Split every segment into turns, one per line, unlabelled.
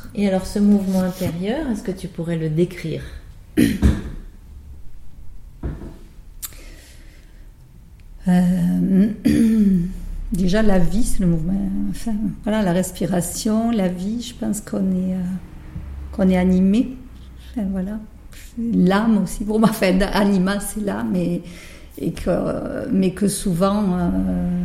Et alors ce mouvement intérieur, est-ce que tu pourrais le décrire ?
Déjà la vie, c'est le mouvement, enfin voilà, la respiration, la vie, je pense qu'on est animé, enfin voilà, l'âme aussi pour moi, enfin anima c'est l'âme, mais que souvent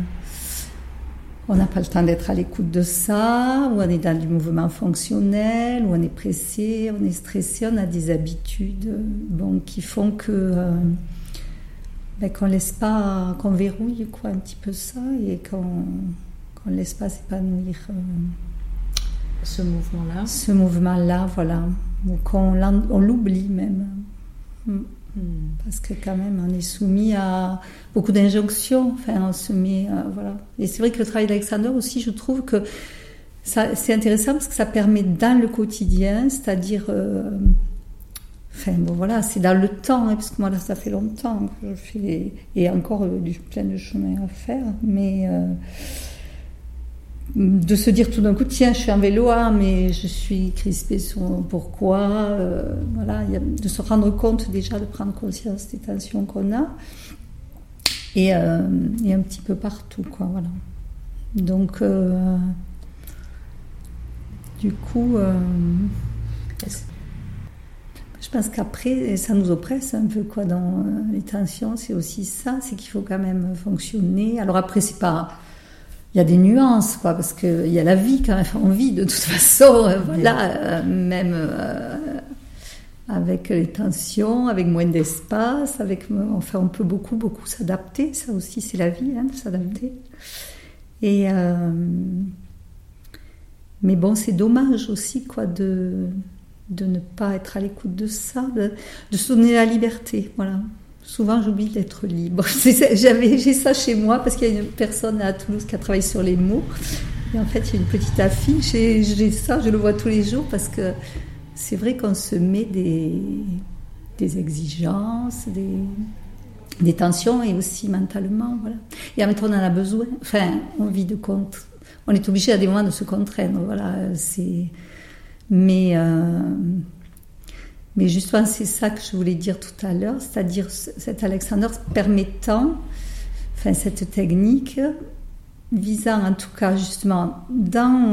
on n'a pas le temps d'être à l'écoute de ça, ou on est dans du mouvement fonctionnel, ou on est pressé, on est stressé, on a des habitudes qui font que qu'on laisse pas, qu'on verrouille quoi, un petit peu ça, et qu'on laisse pas s'épanouir
ce
mouvement-là, voilà, ou on l'oublie même. Parce que quand même on est soumis à beaucoup d'injonctions, enfin on se met voilà. Et c'est vrai que le travail d'Alexander aussi, je trouve que ça, c'est intéressant parce que ça permet dans le quotidien, c'est-à-dire enfin bon voilà, c'est dans le temps, parce que moi là ça fait longtemps que je fais, et encore plein de chemin à faire, mais de se dire tout d'un coup, tiens, je suis en vélo, mais je suis crispée sur pourquoi, voilà, de se rendre compte déjà, de prendre conscience des tensions qu'on a, et un petit peu partout, quoi, voilà. Donc, du coup, je pense qu'après, ça nous oppresse un peu, quoi, dans les tensions, c'est aussi ça, c'est qu'il faut quand même fonctionner. Alors après, c'est pas... Il y a des nuances, quoi, parce qu'il y a la vie quand même, on vit de toute façon, voilà, même avec les tensions, avec moins d'espace, enfin on peut beaucoup s'adapter, ça aussi c'est la vie, de s'adapter. Et mais bon, c'est dommage aussi, quoi, de ne pas être à l'écoute de ça, de se donner la liberté, voilà. Souvent, j'oublie d'être libre. J'ai ça chez moi parce qu'il y a une personne à Toulouse qui a travaillé sur les mots. Et en fait, il y a une petite affiche et j'ai ça, je le vois tous les jours parce que c'est vrai qu'on se met des exigences, des tensions et aussi mentalement, voilà. Et en même temps, on en a besoin. Enfin, on est obligé à des moments de se contraindre, voilà. Mais justement, c'est ça que je voulais dire tout à l'heure, c'est-à-dire cet Alexander permettant, enfin cette technique, visant en tout cas justement dans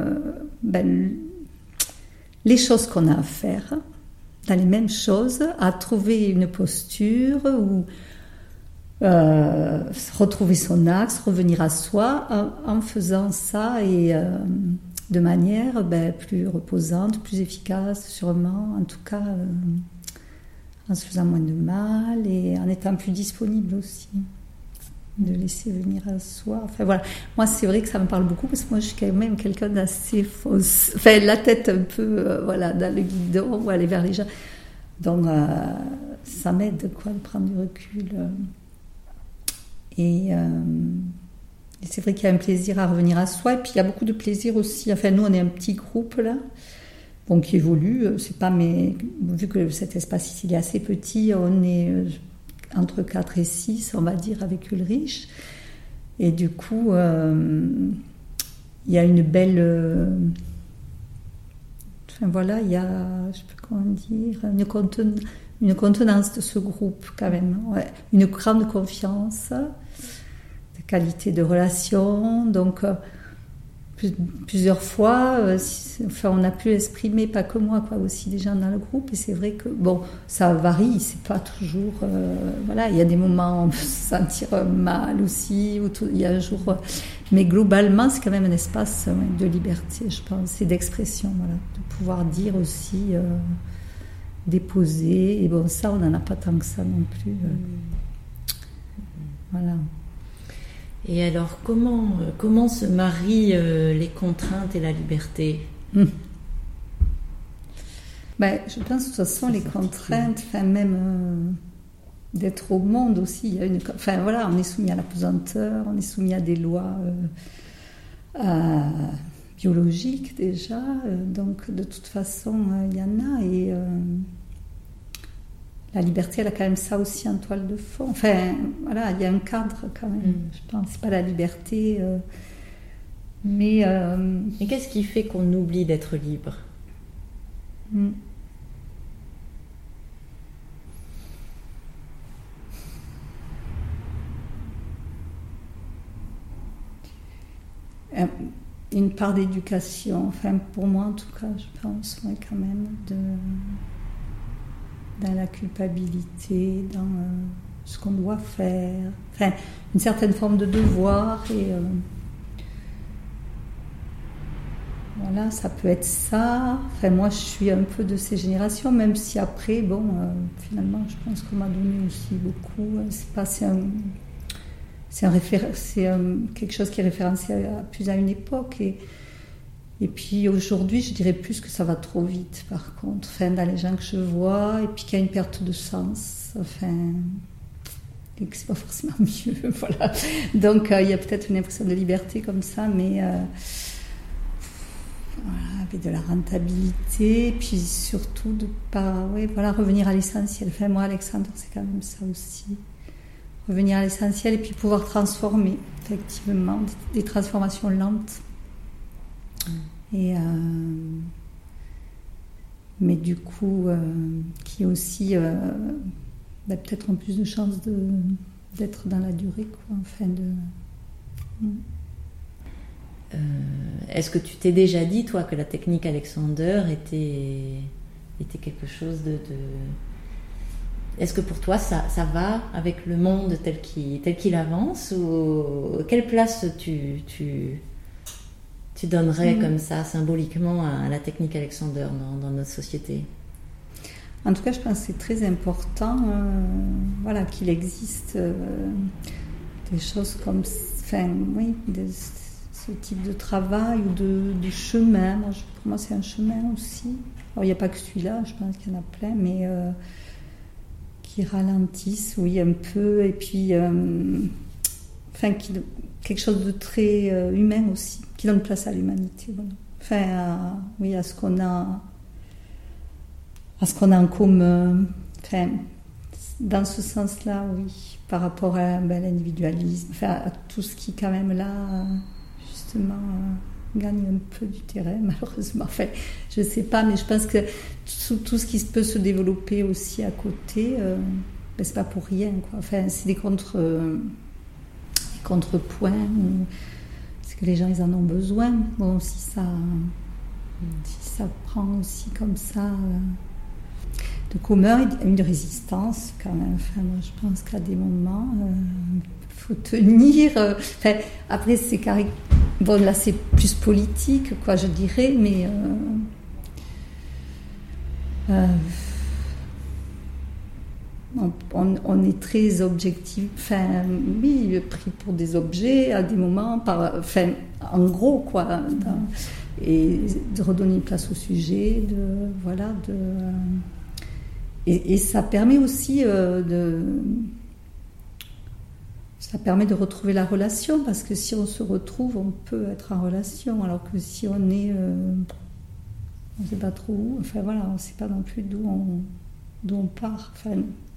les choses qu'on a à faire, dans les mêmes choses, à trouver une posture ou retrouver son axe, revenir à soi en faisant ça et... de manière plus reposante, plus efficace, sûrement, en tout cas en se faisant moins de mal et en étant plus disponible aussi, de laisser venir à soi. Enfin voilà, moi c'est vrai que ça me parle beaucoup parce que moi je suis quand même quelqu'un d'assez fausse, enfin la tête un peu voilà, dans le guidon ou aller vers les gens. Donc ça m'aide, quoi, de prendre du recul. Et c'est vrai qu'il y a un plaisir à revenir à soi, et puis il y a beaucoup de plaisir aussi. Enfin, nous, on est un petit groupe là, qui évolue. C'est pas, mais vu que cet espace ici il est assez petit, on est entre 4 et 6, on va dire, avec Ulrich. Et du coup, il y a une belle. Enfin voilà, il y a, je sais pas comment dire, une contenance de ce groupe quand même. Ouais. Une grande confiance. Qualité de relation, donc plusieurs fois, on a pu exprimer, pas que moi, quoi, aussi des gens dans le groupe, et c'est vrai que bon, ça varie, c'est pas toujours, voilà, il y a des moments où on peut se sentir mal aussi, il y a un jour, mais globalement c'est quand même un espace de liberté, je pense, et d'expression, voilà, de pouvoir dire aussi, déposer, et bon, ça on n'en a pas tant que ça non plus, voilà.
Et alors, comment se marient les contraintes et la liberté ?
Je pense de toute façon, les contraintes, enfin, même d'être au monde aussi, il y a enfin voilà, on est soumis à la pesanteur, on est soumis à des lois biologiques déjà, donc de toute façon, il y en a, et la liberté, elle a quand même ça aussi en toile de fond. Enfin, voilà, il y a un cadre quand même. Je pense, c'est pas la liberté, mais
qu'est-ce qui fait qu'on oublie d'être libre ?
Une part d'éducation, enfin pour moi en tout cas, je pense, ouais, quand même, dans la culpabilité, dans ce qu'on doit faire, enfin une certaine forme de devoir et voilà, ça peut être ça. Enfin moi je suis un peu de ces générations, même si après, bon, finalement je pense qu'on m'a donné aussi beaucoup. C'est quelque chose qui est référencé plus à une époque. Et puis aujourd'hui, je dirais plus que ça va trop vite, par contre. Enfin, dans les gens que je vois, et puis qu'il y a une perte de sens. Enfin, et que c'est pas forcément mieux. Voilà. Donc, il y a peut-être une impression de liberté comme ça, mais voilà, avec de la rentabilité, et puis surtout de pas, ouais, voilà, revenir à l'essentiel. Enfin, moi, Alexandre, c'est quand même ça aussi. Revenir à l'essentiel et puis pouvoir transformer, effectivement, des transformations lentes. Et mais du coup, qui aussi peut-être ont plus de chances d'être dans la durée, quoi, enfin
Est-ce que tu t'es déjà dit, toi, que la technique Alexander était quelque chose de... Est-ce que pour toi, ça va avec le monde tel qu'il avance, ou quelle place tu donnerais comme ça, symboliquement, à la technique Alexander dans notre société?
En tout cas, je pense que c'est très important voilà, qu'il existe des choses comme... Enfin, oui, ce type de travail ou de chemin. Pour moi, c'est un chemin aussi. Alors, il n'y a pas que celui-là, je pense qu'il y en a plein, mais... qui ralentissent, oui, un peu, et puis enfin, quelque chose de très humain aussi, qui donne place à l'humanité, voilà. Enfin, oui, à ce qu'on a en commun, enfin, dans ce sens-là, oui, par rapport à l'individualisme, enfin, à tout ce qui, quand même, là, justement, gagne un peu du terrain, malheureusement. Enfin, je sais pas, mais je pense que tout ce qui peut se développer aussi à côté, c'est pas pour rien, quoi. Enfin, c'est des contrepoints, parce que les gens, ils en ont besoin. Bon, si ça prend aussi comme ça de commun, une résistance, quand même. Enfin, moi, je pense qu'à des moments, faut tenir. Enfin, après, c'est carré. Bon, là, c'est plus politique, quoi, je dirais, mais on est très objectif. Enfin, oui, pris pour des objets à des moments, enfin, en gros, quoi. Et de redonner une place au sujet, voilà, et ça permet aussi ça permet de retrouver la relation, parce que si on se retrouve, on peut être en relation, alors que si on est on ne sait pas trop où, enfin voilà, on ne sait pas non plus d'où on part, enfin